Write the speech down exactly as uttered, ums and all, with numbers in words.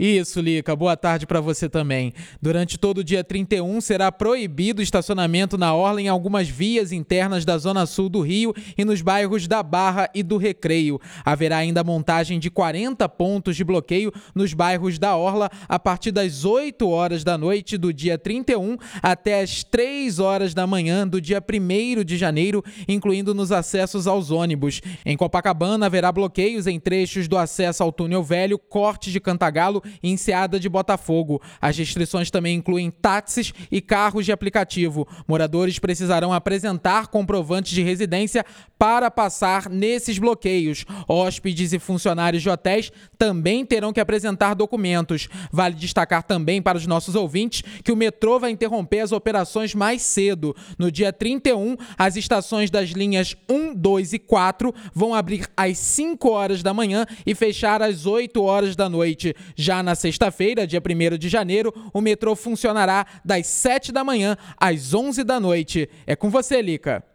Isso, Lica. Boa tarde para você também. Durante todo o dia trinta e um será proibido o estacionamento na orla em algumas vias internas da Zona Sul do Rio e nos bairros da Barra e do Recreio. Haverá ainda montagem de quarenta pontos de bloqueio nos bairros da orla a partir das oito horas da noite do dia trinta e um até as três horas da manhã do dia primeiro de janeiro, incluindo nos acessos aos ônibus. Em Copacabana haverá bloqueios em trechos do acesso ao Túnel Velho, Corte de Cantagalo e Enseada de Botafogo. As restrições também incluem táxis e carros de aplicativo. Moradores precisarão apresentar comprovantes de residência para passar nesses bloqueios. Hóspedes e funcionários de hotéis também terão que apresentar documentos. Vale destacar também para os nossos ouvintes que o metrô vai interromper as operações mais cedo. No dia trinta e um, as estações das linhas um, dois e quatro vão abrir às cinco horas da manhã e fechar às oito horas da noite. Já na sexta-feira, dia primeiro de janeiro, o metrô funcionará das sete da manhã às onze da noite. É com você, Lica.